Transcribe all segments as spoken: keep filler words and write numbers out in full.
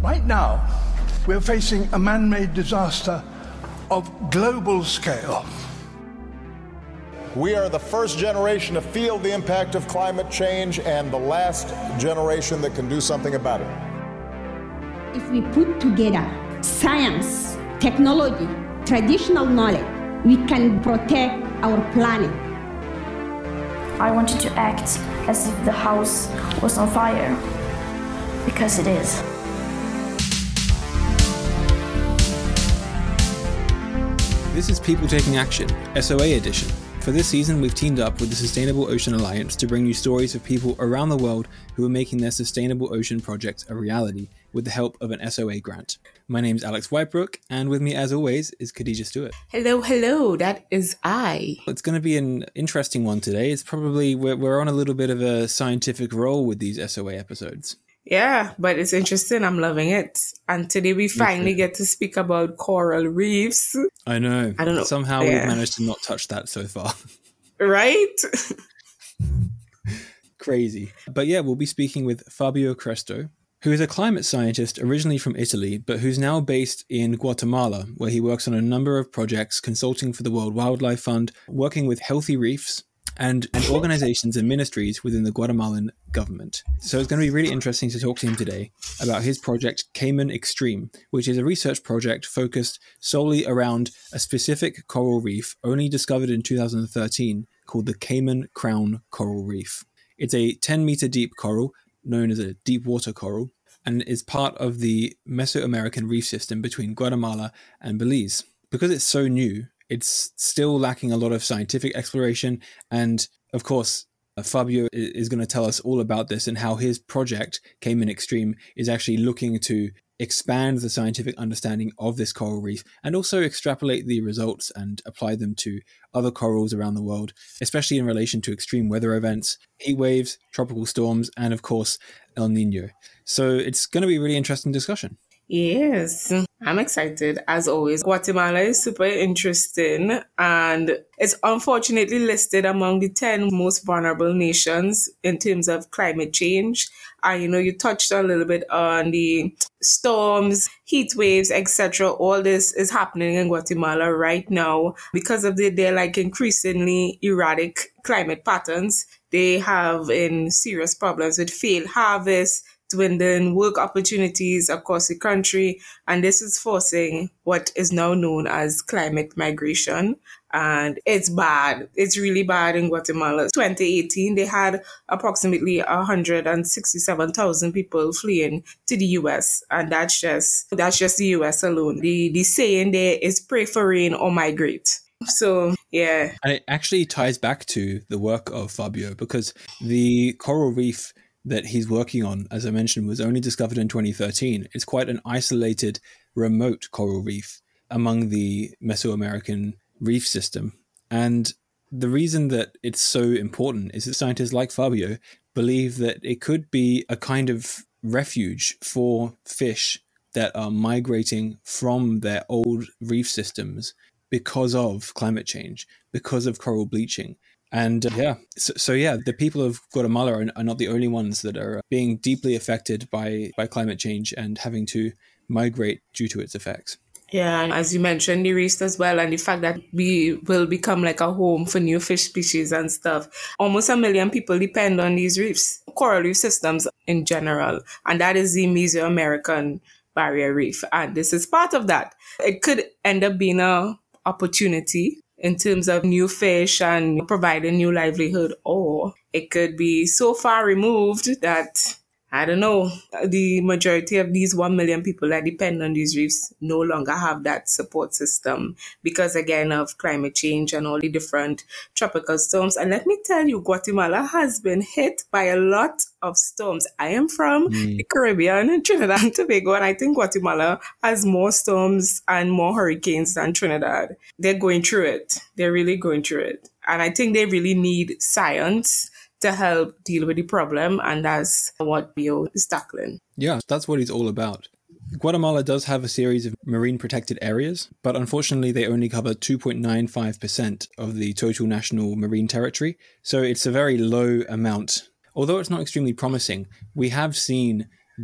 Right now, we're facing a man-made disaster of global scale. We are the first generation to feel the impact of climate change and the last generation that can do something about it. If we put together science, technology, traditional knowledge, we can protect our planet. I wanted to act as if the house was on fire, because it is. This is People Taking Action, S O A edition. For this season, we've teamed up with the Sustainable Ocean Alliance to bring you stories of people around the world who are making their sustainable ocean projects a reality with the help of an S O A grant. My name's Alex Whitebrook, and with me as always is Khadija Stewart. Hello, hello, that is I. It's going to be an interesting one today. It's probably, we're, we're on a little bit of a scientific roll with these S O A episodes. Yeah, but it's interesting. I'm loving it. And today we finally get to speak about coral reefs. I know. I don't know. Somehow yeah. we've managed to not touch that so far. Right? Crazy. But yeah, we'll be speaking with Fabio Cresto, who is a climate scientist originally from Italy, but who's now based in Guatemala, where he works on a number of projects consulting for the World Wildlife Fund, working with healthy reefs, and, and organizations and ministries within the Guatemalan government. So it's going to be really interesting to talk to him today about his project Cayman Extreme, which is a research project focused solely around a specific coral reef only discovered in two thousand thirteen called the Cayman Crown Coral Reef. It's a ten meter deep coral known as a deep water coral and is part of the Mesoamerican reef system between Guatemala and Belize. Because it's so new, it's still lacking a lot of scientific exploration. And of course, uh, Fabio is going to tell us all about this and how his project, Cayman Extreme, is actually looking to expand the scientific understanding of this coral reef and also extrapolate the results and apply them to other corals around the world, especially in relation to extreme weather events, heat waves, tropical storms, and of course, El Nino. So it's going to be a really interesting discussion. Yes, I'm excited. As always, Guatemala is super interesting and it's unfortunately listed among the ten most vulnerable nations in terms of climate change. And you know, you touched a little bit on the storms, heat waves, et cetera. All this is happening in Guatemala right now because of the, their like increasingly erratic climate patterns. They have in serious problems with failed harvests, dwindling work opportunities across the country, and this is forcing what is now known as climate migration. And it's bad. It's really bad in Guatemala. twenty eighteen, they had approximately one hundred sixty-seven thousand people fleeing to the U S, and that's just that's just the U S alone. The the saying there is pray for rain or migrate. So, yeah. And it actually ties back to the work of Fabio, because the coral reef that he's working on, as I mentioned, was only discovered in twenty thirteen. It's quite an isolated, remote coral reef among the Mesoamerican reef system. And the reason that it's so important is that scientists like Fabio believe that it could be a kind of refuge for fish that are migrating from their old reef systems because of climate change, because of coral bleaching. And uh, yeah, so, so yeah, the people of Guatemala are, are not the only ones that are being deeply affected by, by climate change and having to migrate due to its effects. Yeah, and as you mentioned, the reefs as well, and the fact that we will become like a home for new fish species and stuff. Almost a million people depend on these reefs, coral reef systems in general, and that is the Mesoamerican Barrier Reef. And this is part of that. It could end up being an opportunity in terms of new fish and providing new livelihood, or it could be so far removed that, I don't know, the majority of these one million people that depend on these reefs no longer have that support system because, again, of climate change and all the different tropical storms. And let me tell you, Guatemala has been hit by a lot of storms. I am from mm. the Caribbean, Trinidad and Tobago, and I think Guatemala has more storms and more hurricanes than Trinidad. They're going through it. They're really going through it. And I think they really need science to help deal with the problem, and that's what Bio is tackling. Yeah, that's what he's all about. Guatemala does have a series of marine protected areas, but unfortunately they only cover two point nine five percent of the total national marine territory, so it's a very low amount. Although it's not extremely promising, we have seen that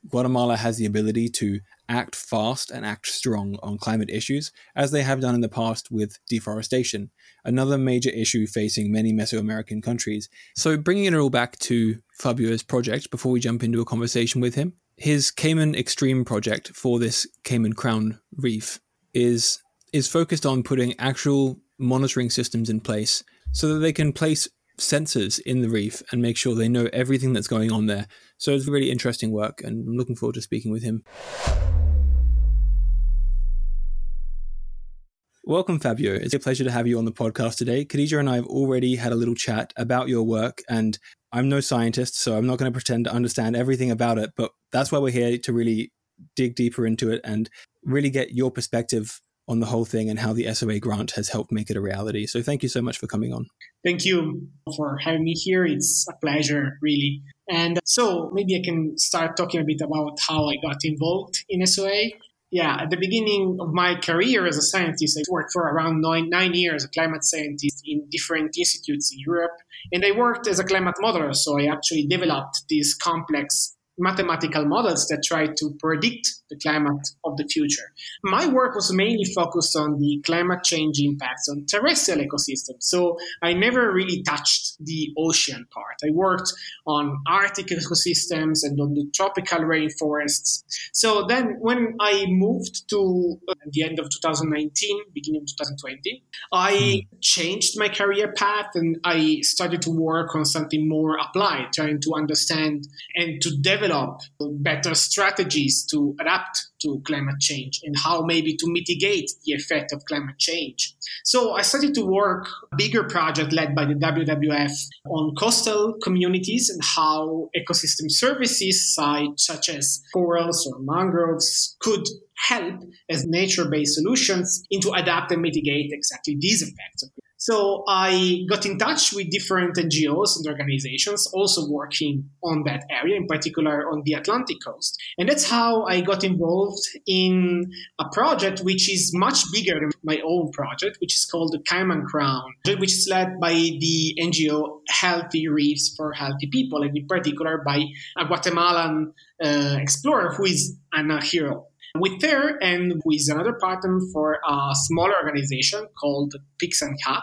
Guatemala has the ability to act fast and act strong on climate issues, as they have done in the past with deforestation, another major issue facing many Mesoamerican countries. So bringing it all back to Fabio's project, before we jump into a conversation with him, his Cayman Extreme project for this Cayman Crown Reef is is focused on putting actual monitoring systems in place so that they can place sensors in the reef and make sure they know everything that's going on there. So it's really interesting work, and I'm looking forward to speaking with him. Welcome, Fabio. It's a pleasure to have you on the podcast today. Khadija and I have already had a little chat about your work, and I'm no scientist, so I'm not going to pretend to understand everything about it, but that's why we're here, to really dig deeper into it and really get your perspective on the whole thing and how the S O A grant has helped make it a reality. So thank you so much for coming on. Thank you for having me here. It's a pleasure, really. And so maybe I can start talking a bit about how I got involved in S O A. Yeah, at the beginning of my career as a scientist, I worked for around nine, nine years as a climate scientist in different institutes in Europe. And I worked as a climate modeler, so I actually developed these complex mathematical models that try to predict the climate of the future. My work was mainly focused on the climate change impacts on terrestrial ecosystems, so I never really touched the ocean part. I worked on Arctic ecosystems and on the tropical rainforests. So then when I moved to uh, the end of two thousand nineteen, beginning of two thousand twenty, I mm. changed my career path and I started to work on something more applied, trying to understand and to develop better strategies to adapt to climate change and how maybe to mitigate the effect of climate change. So I started to work a bigger project led by the W W F on coastal communities and how ecosystem services such as corals or mangroves could help as nature-based solutions into adapt and mitigate exactly these effects. So I got in touch with different N G Os and organizations also working on that area, in particular on the Atlantic coast. And that's how I got involved in a project which is much bigger than my own project, which is called the Cayman Crown, which is led by the N G O Healthy Reefs for Healthy People, and in particular by a Guatemalan uh, explorer who is Ana Hero. With her and with another partner for a smaller organization called Pixanha,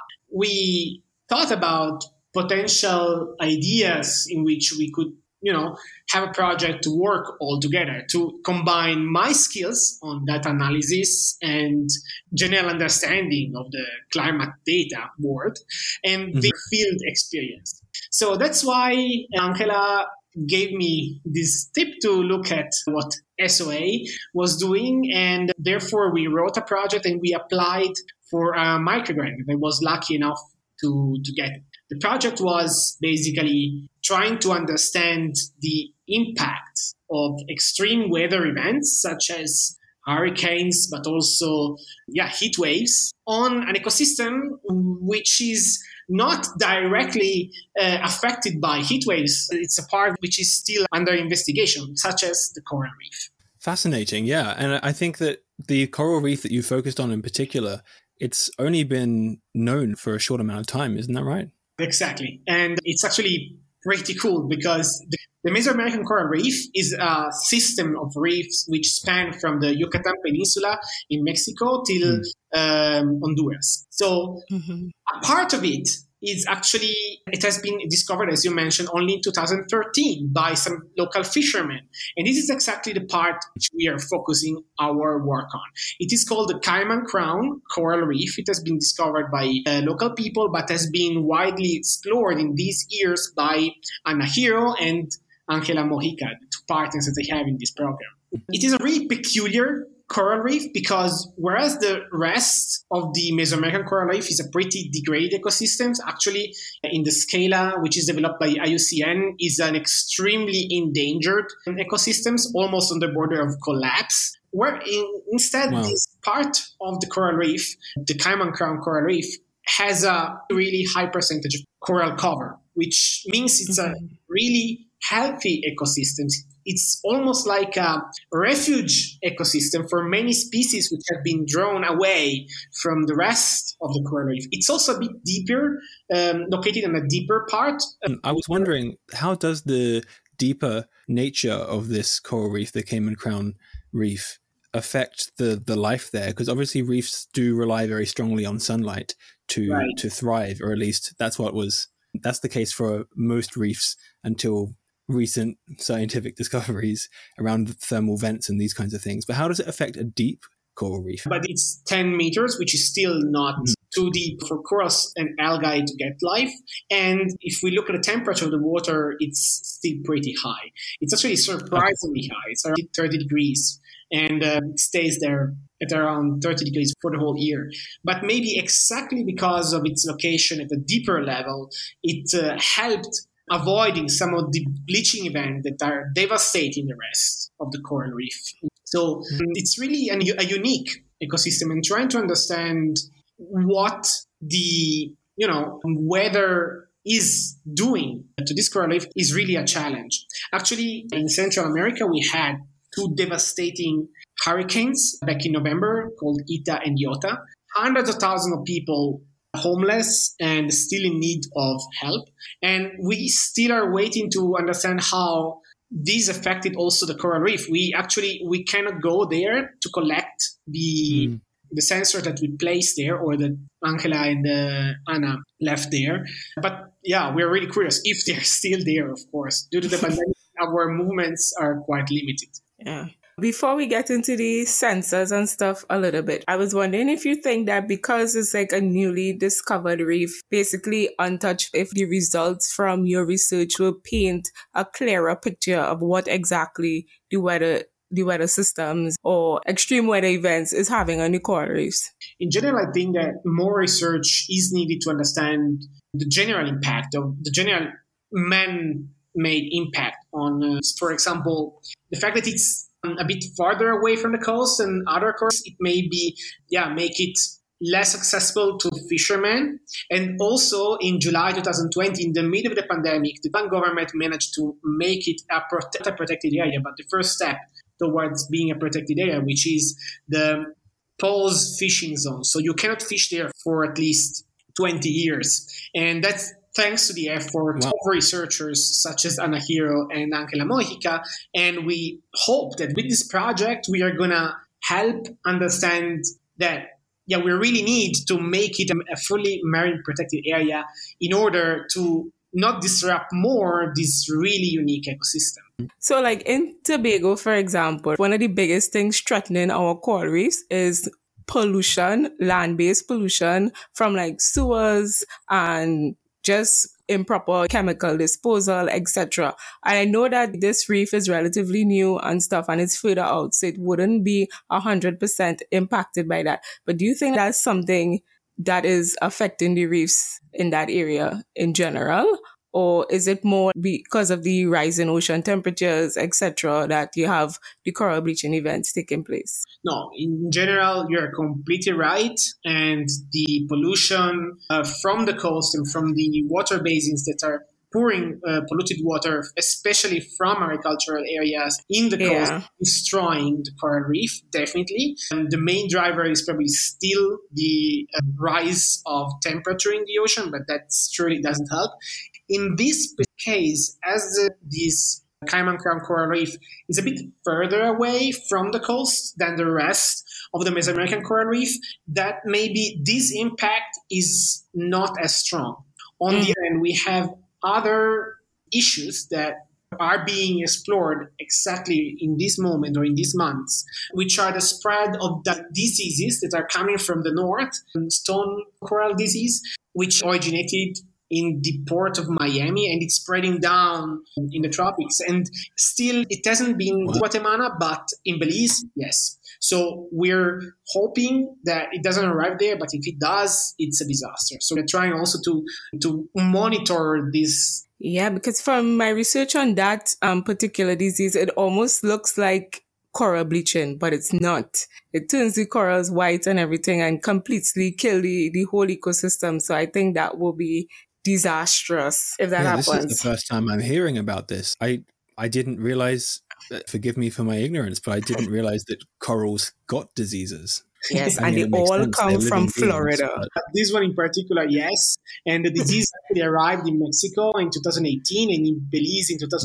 we thought about potential ideas in which we could, you know, have a project to work all together, to combine my skills on data analysis and general understanding of the climate data world and mm-hmm. the field experience. So that's why Angela gave me this tip to look at what S O A was doing, and therefore we wrote a project and we applied for a microgrant. I was lucky enough to, to get it. The project was basically trying to understand the impact of extreme weather events such as hurricanes, but also yeah, heat waves on an ecosystem which is not directly uh, affected by heat waves. It's a part which is still under investigation, such as the coral reef. Fascinating, yeah. And I think that the coral reef that you focused on in particular, it's only been known for a short amount of time, isn't that right? Exactly. And it's actually pretty cool because the, the Mesoamerican coral reef is a system of reefs which span from the Yucatan Peninsula in Mexico till mm. um, Honduras. So mm-hmm. a part of it is actually, it has been discovered, as you mentioned, only in two thousand thirteen by some local fishermen. And this is exactly the part which we are focusing our work on. It is called the Cayman Crown Coral Reef. It has been discovered by uh, local people, but has been widely explored in these years by Ana Hero and Angela Mojica, the two partners that they have in this program. It is a really peculiar coral reef because whereas the rest of the Mesoamerican coral reef is a pretty degraded ecosystem, actually in the Scala, which is developed by I U C N, is an extremely endangered ecosystem, almost on the border of collapse. Where in, instead, wow. this part of the coral reef, the Cayman Crown Coral Reef, has a really high percentage of coral cover, which means it's mm-hmm. a really healthy ecosystem. It's almost like a refuge ecosystem for many species which have been drawn away from the rest of the coral reef. It's also a bit deeper, um, located in a deeper part. I was wondering, how does the deeper nature of this coral reef, the Cayman Crown Reef, affect the the life there? Because obviously reefs do rely very strongly on sunlight to Right. to thrive, or at least that's what was that's the case for most reefs until recent scientific discoveries around thermal vents and these kinds of things. But how does it affect a deep coral reef? But it's ten meters, which is still not mm. too deep for corals and algae to get life. And if we look at the temperature of the water, it's still pretty high. It's actually surprisingly high. It's around thirty degrees. And uh, it stays there at around thirty degrees for the whole year. But maybe exactly because of its location at a deeper level, it uh, helped avoiding some of the bleaching events that are devastating the rest of the coral reef. So it's really an, a unique ecosystem, and trying to understand what the, you know, weather is doing to this coral reef is really a challenge. Actually, in Central America, we had two devastating hurricanes back in November called Eta and Iota. Hundreds of thousands of people homeless and still in need of help. And we still are waiting to understand how this affected also the coral reef. We actually, we cannot go there to collect the mm. the sensor that we placed there, or that Angela and uh, Anna left there. But yeah, we're really curious if they're still there, of course. Due to the pandemic, our movements are quite limited. Yeah. Before we get into the sensors and stuff a little bit, I was wondering if you think that because it's like a newly discovered reef, basically untouched, if the results from your research will paint a clearer picture of what exactly the weather the weather systems or extreme weather events is having on the coral reefs. In general, I think that more research is needed to understand the general impact of the general man-made impact on, uh, for example, the fact that it's a bit farther away from the coast and other coasts, it may be, yeah, make it less accessible to fishermen. And also in July twenty twenty, in the middle of the pandemic, the Japan government managed to make it a, prote- a protected area. But the first step towards being a protected area, which is the pause fishing zone. So you cannot fish there for at least twenty years. And that's thanks to the effort wow. of researchers such as Ana Hiro and Angela Mojica. And we hope that with this project, we are going to help understand that, yeah, we really need to make it a fully marine protected area in order to not disrupt more this really unique ecosystem. So like in Tobago, for example, one of the biggest things threatening our coral reefs is pollution, land-based pollution from like sewers and just improper chemical disposal, et cetera. And I know that this reef is relatively new and stuff, and it's further out, so it wouldn't be one hundred percent impacted by that. But do you think that's something that is affecting the reefs in that area in general? Or is it more because of the rising ocean temperatures, et cetera, that you have the coral bleaching events taking place? No, in general, you're completely right. And the pollution uh, from the coast and from the water basins that are pouring uh, polluted water, especially from agricultural areas in the coast, yeah. destroying the coral reef, definitely. And the main driver is probably still the uh, rise of temperature in the ocean, but that surely doesn't help. In this case, as the, this Cayman Crown Coral Reef is a bit further away from the coast than the rest of the Mesoamerican coral reef, that maybe this impact is not as strong. On mm. the other hand, we have other issues that are being explored exactly in this moment or in these months, which are the spread of the diseases that are coming from the north, stone coral disease, which originated in the port of Miami, and it's spreading down in the tropics. And still, it hasn't been in Guatemala, but in Belize, yes. So we're hoping that it doesn't arrive there, but if it does, it's a disaster. So we're trying also to to monitor this. Yeah, because from my research on that um, particular disease, it almost looks like coral bleaching, but it's not. It turns the corals white and everything and completely kill the, the whole ecosystem. So I think that will be disastrous if that yeah, happens. This is the first time I'm hearing about this. I, I didn't realize, forgive me for my ignorance, but I didn't realize that corals got diseases. Yes, I and mean, they all sense. come from Florida. Beings, but... This one in particular, yes. And the disease actually arrived in Mexico in two thousand eighteen and in Belize in two thousand nineteen.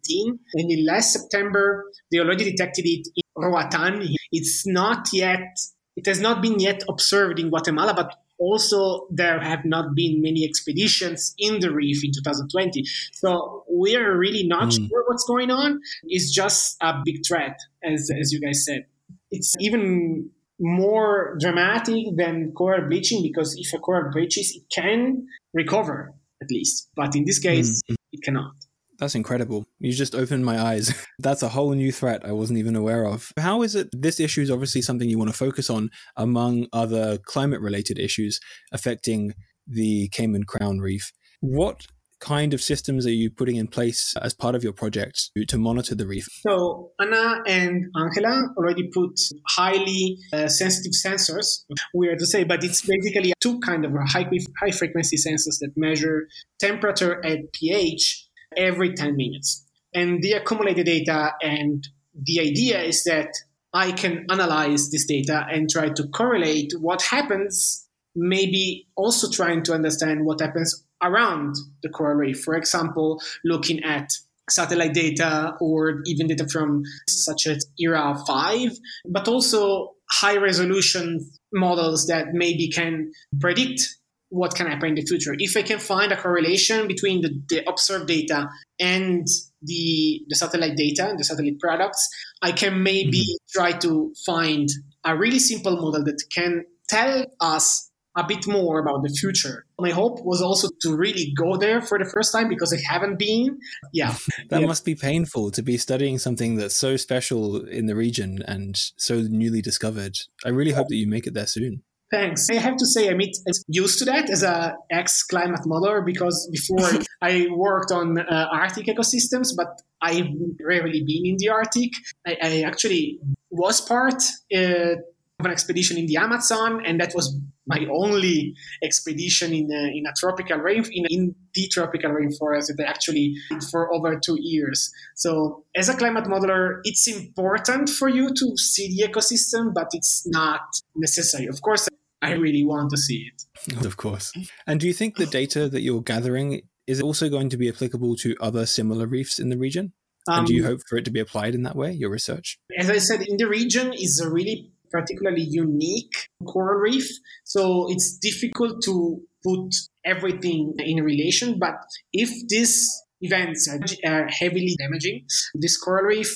nineteen. And in last September, they already detected it in Roatan. It's not yet, it has not been yet observed in Guatemala, but also there have not been many expeditions in the reef in two thousand twenty. So we are really not mm. sure what's going on. It's just a big threat, as, as you guys said. It's even more dramatic than coral bleaching, because if a coral bleaches, it can recover at least. But in this case, mm. it cannot. That's incredible. You just opened my eyes. That's a whole new threat I wasn't even aware of. How is it, this issue is obviously something you want to focus on among other climate-related issues affecting the Cayman Crown Reef. What kind of systems are you putting in place as part of your project to, to monitor the reef? So Anna and Angela already put highly uh, sensitive sensors, weird to say, but it's basically two kind of high, high frequency sensors that measure temperature and pH every ten minutes. And they accumulate the data, and the idea is that I can analyze this data and try to correlate what happens, maybe also trying to understand what happens around the coral reef. For example, looking at satellite data or even data from such as E R A five, but also high resolution models that maybe can predict what can happen in the future. If I can find a correlation between the, the observed data and the, the satellite data, the satellite products, I can maybe mm-hmm. try to find a really simple model that can tell us a bit more about the future. My hope was also to really go there for the first time, because I haven't been. Yeah. That yeah. must be painful to be studying something that's so special in the region and so newly discovered. I really hope that you make it there soon. Thanks. I have to say I'm used to that as a ex-climate modeler, because before I worked on uh, Arctic ecosystems, but I've rarely been in the Arctic. I, I actually was part uh, of an expedition in the Amazon, and that was my only expedition in a, in a tropical rain in, in the tropical rainforest that I actually did for over two years. So as a climate modeler, it's important for you to see the ecosystem, but it's not necessary. Of course, I really want to see it. Of course. And do you think the data that you're gathering is also going to be applicable to other similar reefs in the region? Um, and do you hope for it to be applied in that way, your research? As I said, in the region is a really particularly unique coral reef. So it's difficult to put everything in relation. But if these events are heavily damaging this coral reef,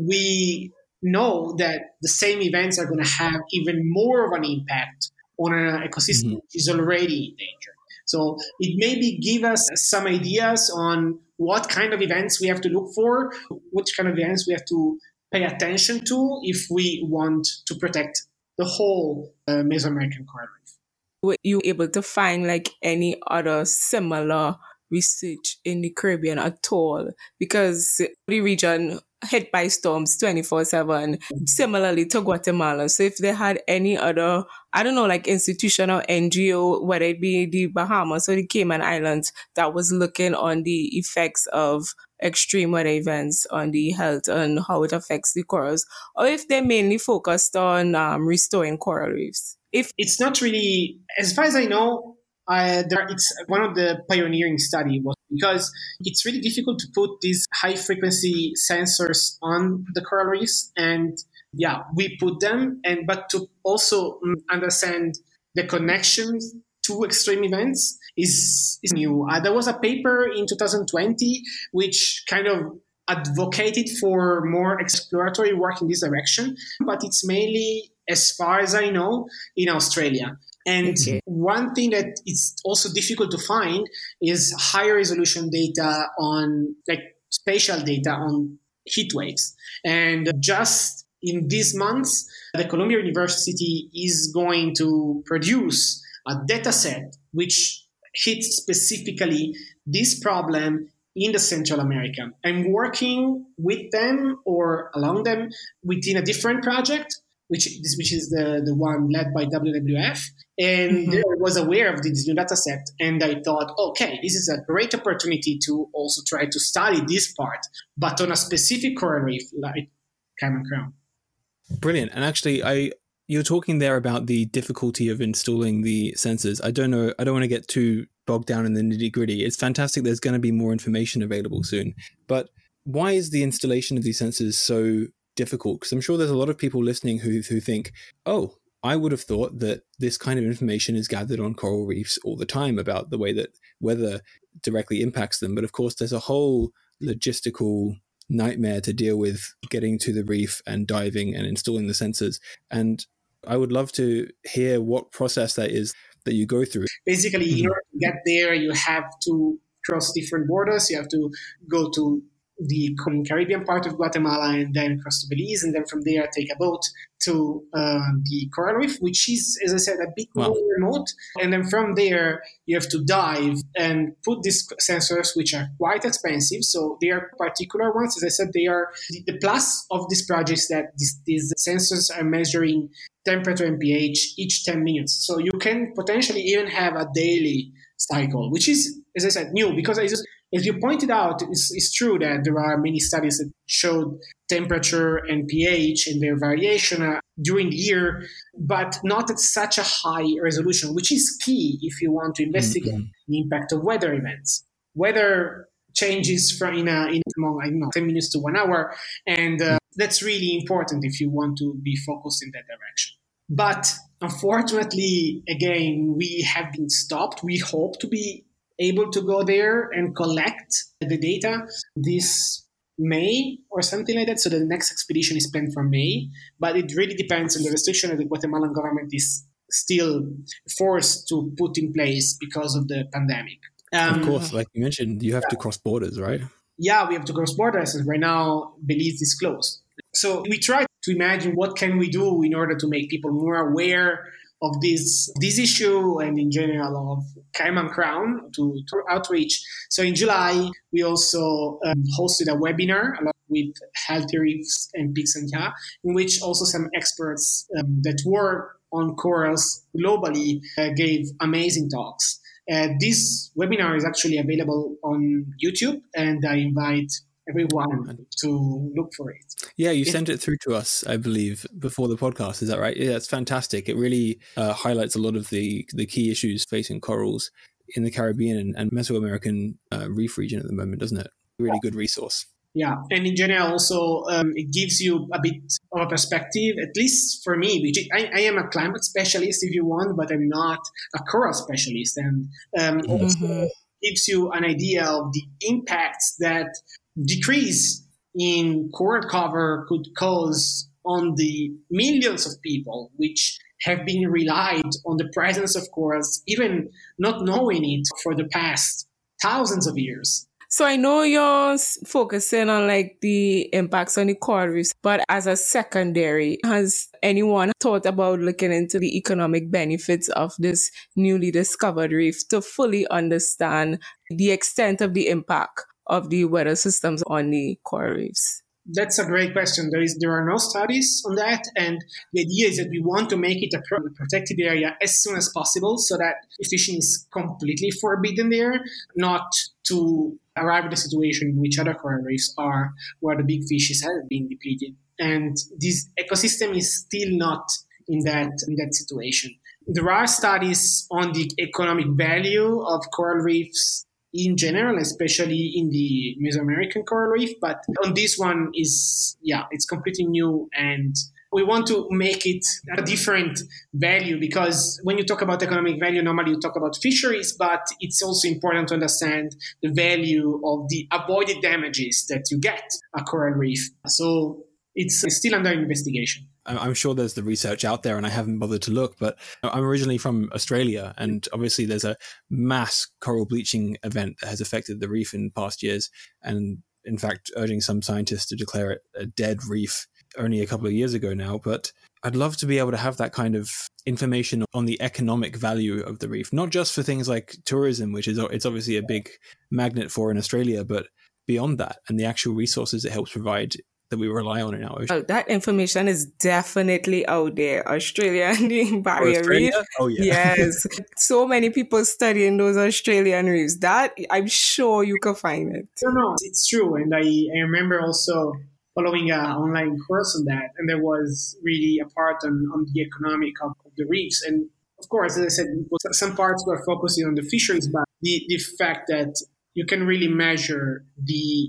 we know that the same events are going to have even more of an impact on an ecosystem mm-hmm. which is already in danger. So it maybe give us some ideas on what kind of events we have to look for, which kind of events we have to pay attention to if we want to protect the whole uh, Mesoamerican coral reef. Were you able to find like any other similar research in the Caribbean at all? Because the region hit by storms twenty-four seven, similarly to Guatemala. So if they had any other, I don't know, like institution or N G O, whether it be the Bahamas or the Cayman Islands, that was looking on the effects of extreme weather events on the health and how it affects the corals, or if they mainly focused on um, restoring coral reefs. If it's not really, as far as I know, Uh, there, it's one of the pioneering study was because it's really difficult to put these high frequency sensors on the coral reefs, and yeah, we put them, and but to also understand the connections to extreme events is is new. Uh, there was a paper in two thousand twenty which kind of advocated for more exploratory work in this direction, but it's mainly, as far as I know, in Australia. And okay. One thing that it's also difficult to find is high resolution data on, like, spatial data on heat waves. And just in these months, the Columbia University is going to produce a data set which hits specifically this problem in the Central America. I'm working with them or along them within a different project, which is, which is the, the one led by W W F. And mm-hmm. I was aware of this new data set. And I thought, okay, this is a great opportunity to also try to study this part, but on a specific coral reef like Cayman Crown. Brilliant. And actually, I you're talking there about the difficulty of installing the sensors. I don't know. I don't want to get too bogged down in the nitty gritty. It's fantastic. There's going to be more information available soon. But why is the installation of these sensors so difficult? Because I'm sure there's a lot of people listening who who think, oh, I would have thought that this kind of information is gathered on coral reefs all the time about the way that weather directly impacts them. But of course, there's a whole logistical nightmare to deal with getting to the reef and diving and installing the sensors. And I would love to hear what process that is that you go through. Basically, mm-hmm. in order to get there, you have to cross different borders. You have to go to the Caribbean part of Guatemala and then cross to Belize, and then from there take a boat to uh, the coral reef, which is, as I said, a bit wow. more remote. And then from there, you have to dive and put these sensors, which are quite expensive. So they are particular ones. As I said, they are the, the plus of this project is that this, these sensors are measuring temperature and pH each ten minutes. So you can potentially even have a daily cycle, which is, as I said, new because I just, as you pointed out, it's, it's true that there are many studies that showed temperature and pH and their variation uh, during the year, but not at such a high resolution, which is key if you want to investigate mm-hmm. the impact of weather events. Weather changes from in, a, in among, I don't know, ten minutes to one hour, and uh, that's really important if you want to be focused in that direction. But unfortunately, again, we have been stopped. We hope to be able to go there and collect the data this May or something like that. So the next expedition is planned for May, but it really depends on the restriction that the Guatemalan government is still forced to put in place because of the pandemic. Um, of course, like you mentioned, you have yeah. to cross borders, right? Yeah, we have to cross borders, and right now Belize is closed. So we try to imagine what can we do in order to make people more aware of this this issue and in general of Cayman Crown to, to outreach. So in July, we also um, hosted a webinar along with Healthy Reefs and Pixenta, in which also some experts um, that work on corals globally uh, gave amazing talks. Uh, this webinar is actually available on YouTube, and I invite everyone to look for it. Yeah, you sent it through to us, I believe, before the podcast. Is that right? Yeah, it's fantastic. It really uh, highlights a lot of the, the key issues facing corals in the Caribbean and, and Mesoamerican uh, reef region at the moment, doesn't it? Really good resource. Yeah, and in general also um, it gives you a bit of a perspective, at least for me, which I, I am a climate specialist if you want, but I'm not a coral specialist. And um, mm-hmm. also gives you an idea of the impacts that decrease in coral cover could cause on the millions of people which have been relied on the presence of corals, even not knowing it for the past thousands of years. So I know you're focusing on like the impacts on the coral reefs, but as a secondary, has anyone thought about looking into the economic benefits of this newly discovered reef to fully understand the extent of the impact of the weather systems on the coral reefs? That's a great question. There is there are no studies on that, and the idea is that we want to make it a protected area as soon as possible so that fishing is completely forbidden there, not to arrive at a situation in which other coral reefs are where the big fishes have been depleted. And this ecosystem is still not in that in that situation. There are studies on the economic value of coral reefs in general, especially in the Mesoamerican coral reef. But on this one is, yeah, it's completely new. And we want to make it a different value because when you talk about economic value, normally you talk about fisheries, but it's also important to understand the value of the avoided damages that you get a coral reef. So it's still under investigation. I'm sure there's the research out there and I haven't bothered to look, but I'm originally from Australia, and obviously there's a mass coral bleaching event that has affected the reef in past years, and in fact urging some scientists to declare it a dead reef only a couple of years ago now. But I'd love to be able to have that kind of information on the economic value of the reef, not just for things like tourism, which is it's obviously a big magnet for in Australia, but beyond that and the actual resources it helps provide that we rely on in our ocean. Oh, that information is definitely out there. Australia and the Barrier Reef. Oh, yeah. Yes. So many people studying those Australian reefs. That, I'm sure you can find it. No, no, it's true. And I, I remember also following an online course on that. And there was really a part on, on the economic of, of the reefs. And of course, as I said, some parts were focusing on the fisheries, but the, the fact that you can really measure the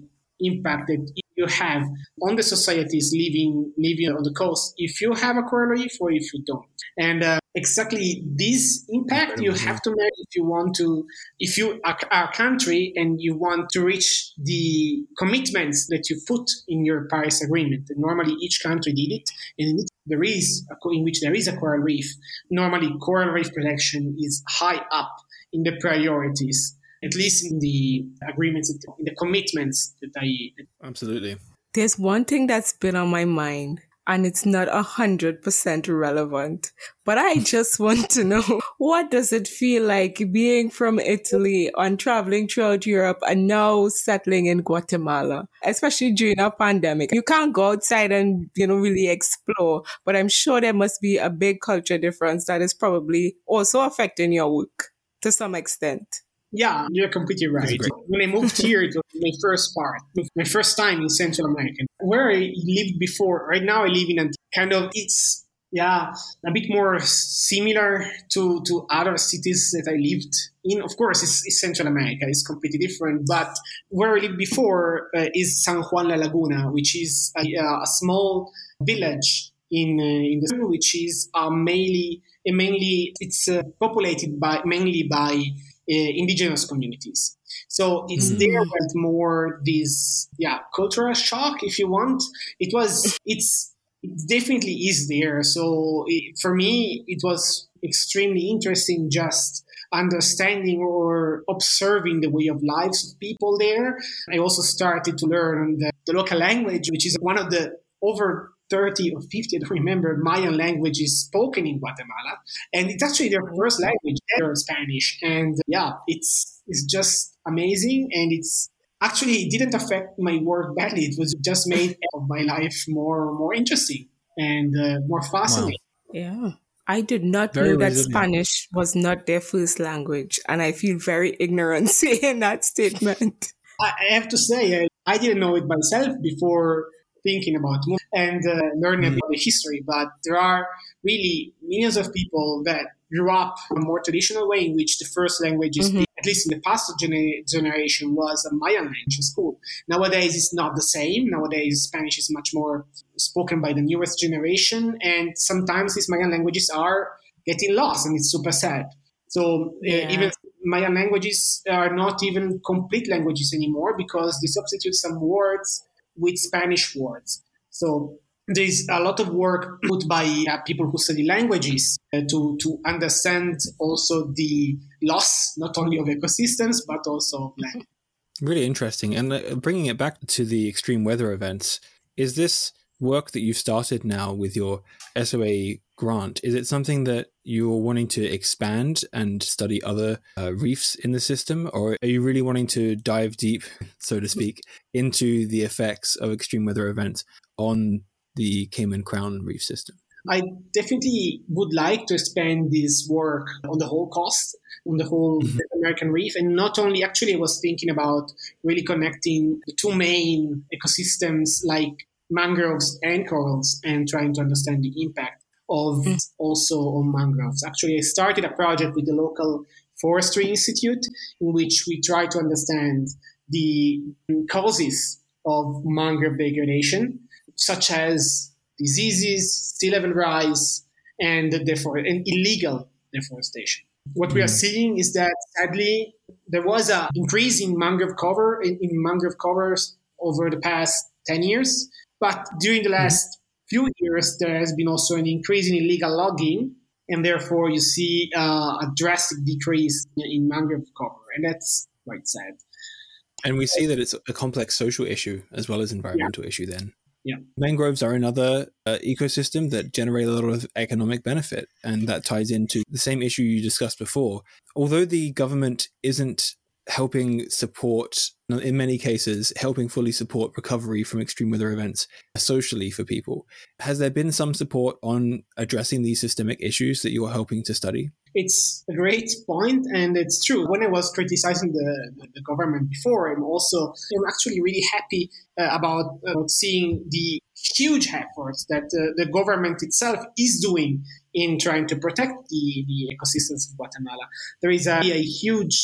impact that you have on the societies living living on the coast if you have a coral reef or if you don't. And uh, exactly this impact you have to make if you want to, if you are a country and you want to reach the commitments that you put in your Paris Agreement. And normally each country did it, and in which there is in which there is a coral reef. Normally coral reef protection is high up in the priorities, at least in the agreements, in the commitments that I... Absolutely. There's one thing that's been on my mind, and it's not one hundred percent relevant, but I just want to know, what does it feel like being from Italy and traveling throughout Europe and now settling in Guatemala, especially during a pandemic? You can't go outside and, you know, really explore, but I'm sure there must be a big culture difference that is probably also affecting your work to some extent. Yeah, you're completely right. When I moved here, it was my first part, my first time in Central America. Where I lived before, right now I live in a kind of, it's, yeah, a bit more similar to, to other cities that I lived in. Of course, it's, it's Central America, it's completely different. But where I lived before uh, is San Juan La Laguna, which is a, a small village in, uh, in the which is uh, mainly, mainly, it's uh, populated by mainly by Uh, indigenous communities. So it's mm. there with more this, yeah, cultural shock, if you want. It was, it's, it definitely is there. So it, for me, it was extremely interesting just understanding or observing the way of lives of people there. I also started to learn the, the local language, which is one of the over thirty or fifty, I don't remember, Mayan languages spoken in Guatemala. And it's actually their first language, their Spanish. And yeah, it's it's just amazing. And it's actually, it didn't affect my work badly. It was just made my life more more interesting and uh, more fascinating. Wow. Yeah. I did not Very know that resilient. Spanish was not their first language. And I feel very ignorant saying that statement. I, I have to say, I, I didn't know it myself before thinking about it and uh, learning about the history. But there are really millions of people that grew up in a more traditional way in which the first language is, mm-hmm. at least in the past gener- generation, was a Mayan language in school. Nowadays, it's not the same. Nowadays, Spanish is much more spoken by the newest generation. And sometimes these Mayan languages are getting lost, and it's super sad. So uh, Yeah. even Mayan languages are not even complete languages anymore because they substitute some words with Spanish words. So there's a lot of work put by uh, people who study languages uh, to, to understand also the loss, not only of ecosystems, but also of land. Really interesting. And uh, bringing it back to the extreme weather events, is this work that you've started now with your S O A grant, is it something that you're wanting to expand and study other uh, reefs in the system, or are you really wanting to dive deep, so to speak, into the effects of extreme weather events on the Cayman Crown Reef system? I definitely would like to expand this work on the whole coast, on the whole mm-hmm. American reef. And not only, actually, I was thinking about really connecting the two main ecosystems like mangroves and corals and trying to understand the impact of mm-hmm. also on mangroves. Actually, I started a project with the local forestry institute in which we try to understand the causes of mangrove degradation, such as diseases, sea level rise, and therefore and illegal deforestation. What we are seeing is that sadly there was an increase in mangrove cover in, in mangrove covers over the past ten years, but during the last few years there has been also an increase in illegal logging, and therefore you see uh, a drastic decrease in, in mangrove cover, and that's quite sad. And we see that it's a complex social issue as well as environmental yeah. issue then. Yeah. Mangroves are another uh, ecosystem that generate a lot of economic benefit, and that ties into the same issue you discussed before. Although the government isn't helping support, in many cases, helping fully support recovery from extreme weather events socially for people, has there been some support on addressing these systemic issues that you are helping to study? It's a great point, and it's true. When I was criticizing the, the government before, I'm also I'm actually really happy uh, about, about seeing the huge efforts that uh, the government itself is doing in trying to protect the, the ecosystems of Guatemala. There is a, a huge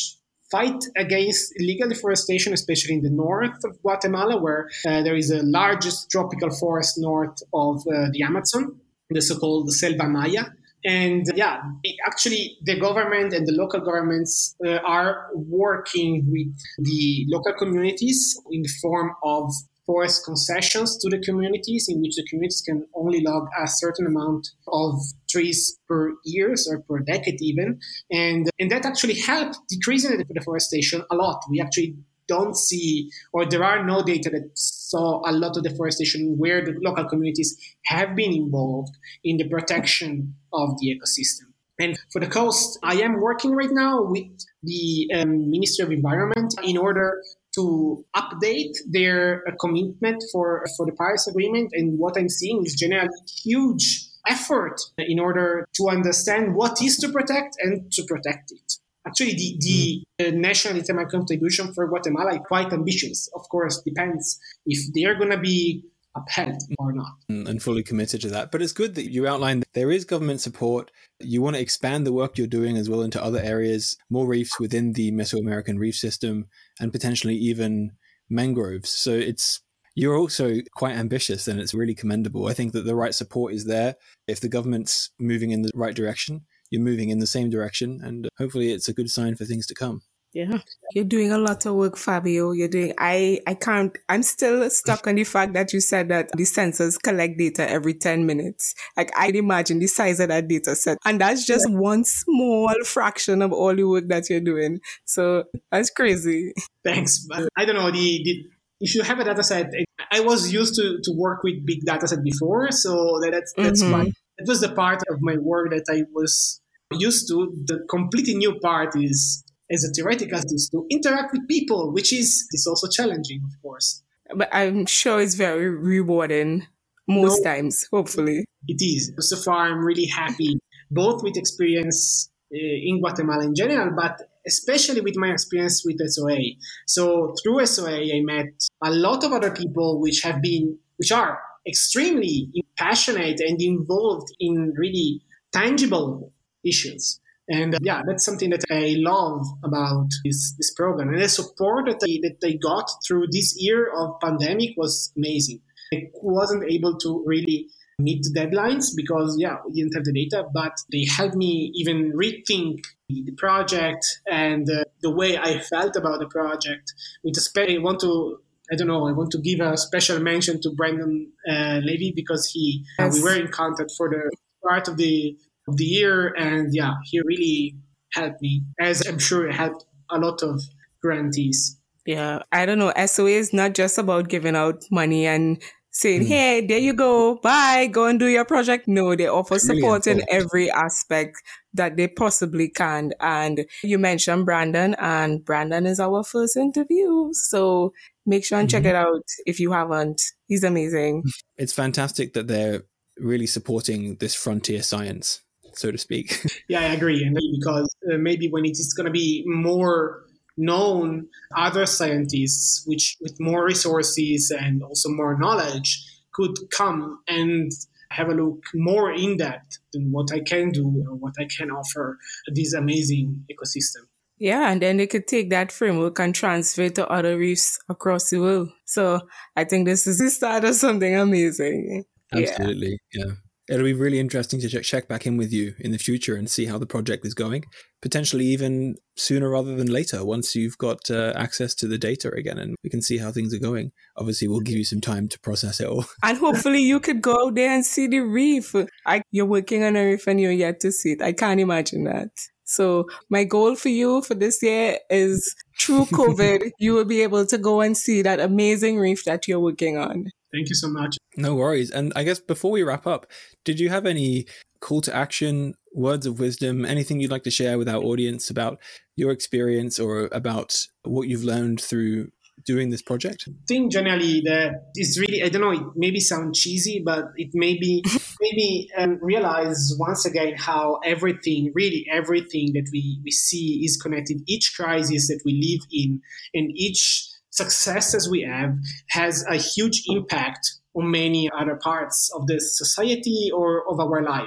fight against illegal deforestation, especially in the north of Guatemala, where uh, there is the largest tropical forest north of uh, the Amazon, the so-called Selva Maya. And yeah, it, actually, the government and the local governments uh, are working with the local communities in the form of forest concessions to the communities, in which the communities can only log a certain amount of trees per year or per decade even. And, and that actually helped decreasing the deforestation a lot. We actually don't see, or there are no data that saw a lot of deforestation where the local communities have been involved in the protection of the ecosystem. And for the coast, I am working right now with the um, Ministry of Environment in order to update their uh, commitment for, for the Paris Agreement. And what I'm seeing is generally huge effort in order to understand what is to protect and to protect it. Actually, the, the uh, national internal contribution for Guatemala is quite ambitious. Of course, depends if they are going to be upheld or not. And fully committed to that. But it's good that you outlined that there is government support. You want to expand the work you're doing as well into other areas, more reefs within the Mesoamerican reef system, and potentially even mangroves. So it's you're also quite ambitious, and it's really commendable. I think that the right support is there. If the government's moving in the right direction, you're moving in the same direction, and hopefully it's a good sign for things to come. Yeah, you're doing a lot of work, Fabio. You're doing, I, I can't, I'm still stuck on the fact that you said that the sensors collect data every ten minutes. Like, I'd imagine the size of that data set. And that's just one small fraction of all the work that you're doing. So that's crazy. Thanks. But I don't know, the, the if you have a data set, I was used to, to work with big data set before. So that, that's, that's Mm-hmm. why it was the part of my work that I was used to. The completely new part is, as a theoretical, is to interact with people, which is, is also challenging, of course. But I'm sure it's very rewarding most No. times, hopefully. It is. So far, I'm really happy, both with experience uh, in Guatemala in general, but especially with my experience with S O A. So through S O A, I met a lot of other people which have been, which are extremely passionate and involved in really tangible issues. And uh, yeah, that's something that I love about this, this program. And the support that I, that I got through this year of pandemic was amazing. I wasn't able to really meet the deadlines because, yeah, we didn't have the data, but they helped me even rethink the project and uh, the way I felt about the project. With a spe- I want to, I don't know, I want to give a special mention to Brandon uh, Levy because he, uh, we were in contact for the part of the of the year, and yeah, he really helped me, as I'm sure it helped a lot of grantees. Yeah, I don't know. S O A is not just about giving out money and saying, Mm. hey, there you go, bye, go and do your project. No, they offer Really support in involved. every aspect that they possibly can. And you mentioned Brandon, and Brandon is our first interview. So make sure and check Mhm. it out if you haven't. He's amazing. It's fantastic that they're really supporting this frontier science, so to speak. Yeah, I agree. And because uh, maybe when it is going to be more known, other scientists, which with more resources and also more knowledge, could come and have a look more in depth than what I can do or what I can offer this amazing ecosystem. Yeah, and then they could take that framework and transfer it to other reefs across the world. So I think this is the start of something amazing. Yeah. Absolutely, yeah. It'll be really interesting to check, check back in with you in the future and see how the project is going, potentially even sooner rather than later, once you've got uh, access to the data again and we can see how things are going. Obviously, we'll give you some time to process it all. And hopefully you could go out there and see the reef. I, you're working on a reef and you're yet to see it. I can't imagine that. So my goal for you for this year is through COVID, you will be able to go and see that amazing reef that you're working on. Thank you so much. No worries. And I guess before we wrap up, did you have any call to action, words of wisdom, anything you'd like to share with our audience about your experience or about what you've learned through doing this project? I think generally that is really, I don't know, it maybe sound cheesy, but it maybe maybe um, realize once again how everything, really everything that we, we see is connected. Each crisis that we live in and each success as we have has a huge impact on many other parts of the society or of our life. Mm.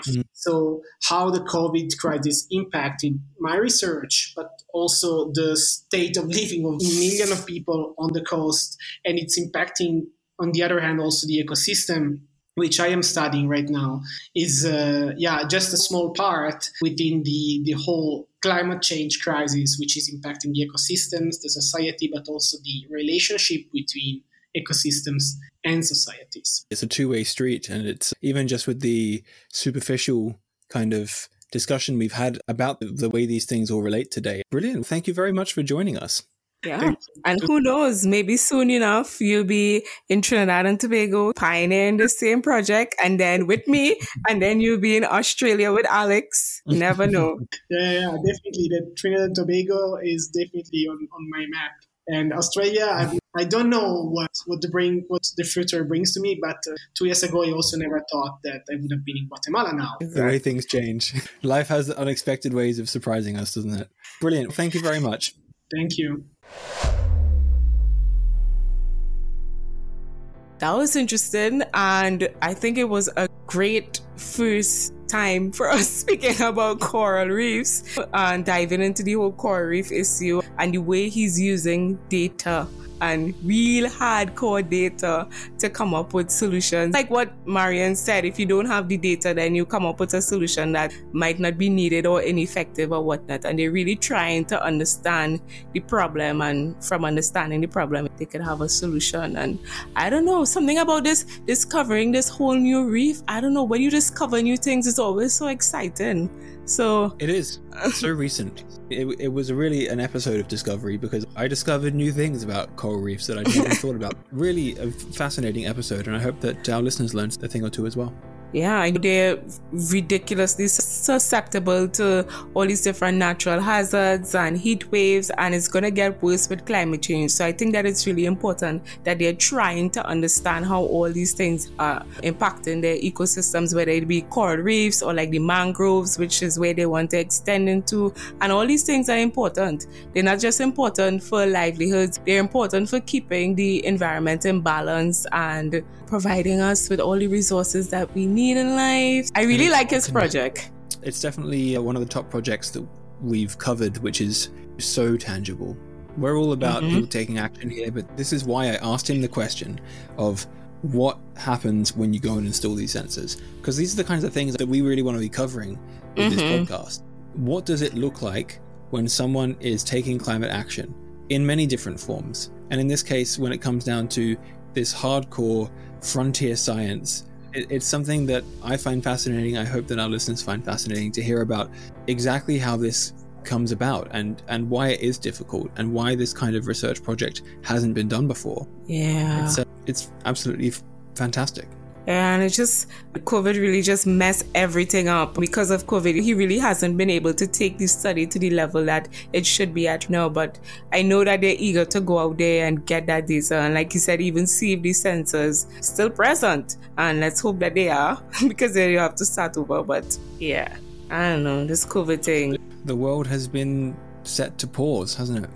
So how the COVID crisis impacted my research, but also the state of living of millions of people on the coast, and it's impacting, on the other hand, also the ecosystem, which I am studying right now, is uh, yeah just a small part within the, the whole climate change crisis, which is impacting the ecosystems, the society, but also the relationship between ecosystems and societies. It's a two-way street, and it's even just with the superficial kind of discussion we've had about the, the way these things all relate today. Brilliant. Thank you very much for joining us. Yeah. And who knows, maybe soon enough, you'll be in Trinidad and Tobago pioneering the same project, and then with me, and then you'll be in Australia with Alex. You never know. yeah, yeah, definitely. The Trinidad and Tobago is definitely on, on my map. And Australia, I, I don't know what, what the bring what the future brings to me, but uh, two years ago, I also never thought that I would have been in Guatemala now. The way things change. Life has unexpected ways of surprising us, doesn't it? Brilliant. Thank you very much. Thank you. That was interesting, and I think it was a great first time for us speaking about coral reefs and diving into the whole coral reef issue and the way he's using data and real hardcore data to come up with solutions. Like what Marian said, if you don't have the data, then you come up with a solution that might not be needed or ineffective or whatnot. And they're really trying to understand the problem, and from understanding the problem, they could have a solution. And I don't know, something about this discovering this whole new reef. I don't know, when you discover new things, it's always so exciting. So it is so recent. It, it was really an episode of discovery, because I discovered new things about coral reefs that I never thought about. Really a fascinating episode, and I hope that our listeners learned a thing or two as well. Yeah, they're ridiculously susceptible to all these different natural hazards and heat waves, and it's going to get worse with climate change. So I think that it's really important that they're trying to understand how all these things are impacting their ecosystems, whether it be coral reefs or like the mangroves, which is where they want to extend into. And all these things are important. They're not just important for livelihoods, they're important for keeping the environment in balance and providing us with all the resources that we need in life. I really like his project. It's definitely one of the top projects that we've covered, which is so tangible. We're all about mm-hmm. people taking action here, but this is why I asked him the question of what happens when you go and install these sensors, because these are the kinds of things that we really want to be covering with mm-hmm. this podcast. What does it look like when someone is taking climate action in many different forms? And in this case, when it comes down to this hardcore frontier science, it's something that I find fascinating. I hope that our listeners find fascinating to hear about exactly how this comes about and, and why it is difficult and why this kind of research project hasn't been done before. Yeah. It's, uh, it's absolutely f- fantastic. And it's just, COVID really just messed everything up. Because of COVID, he really hasn't been able to take this study to the level that it should be at now. But I know that they're eager to go out there and get that data. And like you said, even see if these sensors still present. And let's hope that they are, because then you have to start over. But yeah, I don't know, this COVID thing. The world has been set to pause, hasn't it?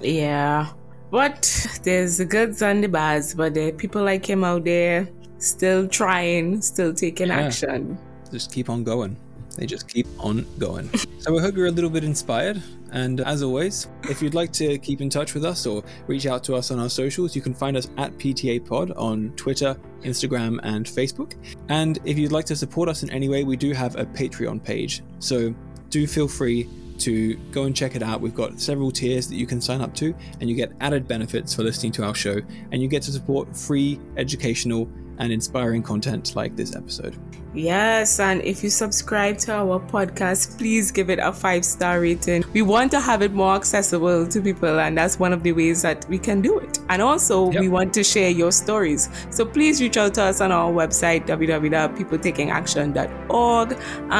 Yeah. But there's the goods and the bads. But there are people like him out there still trying, still taking yeah. action. Just keep on going. They just keep on going. So I hope you're a little bit inspired. And as always, if you'd like to keep in touch with us or reach out to us on our socials, you can find us at P T A Pod on Twitter, Instagram, and Facebook. And if you'd like to support us in any way, we do have a Patreon page. So do feel free to go and check it out. We've got several tiers that you can sign up to, and you get added benefits for listening to our show, and you get to support free educational and inspiring content like this episode. Yes, and if you subscribe to our podcast, please give it a five-star rating. We want to have it more accessible to people, and that's one of the ways that we can do it. And also, yep. we want to share your stories. So please reach out to us on our website, w w w dot people taking action dot org,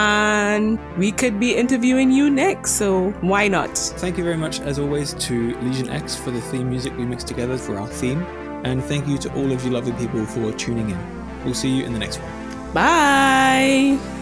and we could be interviewing you next, so why not? Thank you very much, as always, to Legion X for the theme music we mixed together for our theme. And thank you to all of you lovely people for tuning in. We'll see you in the next one. Bye!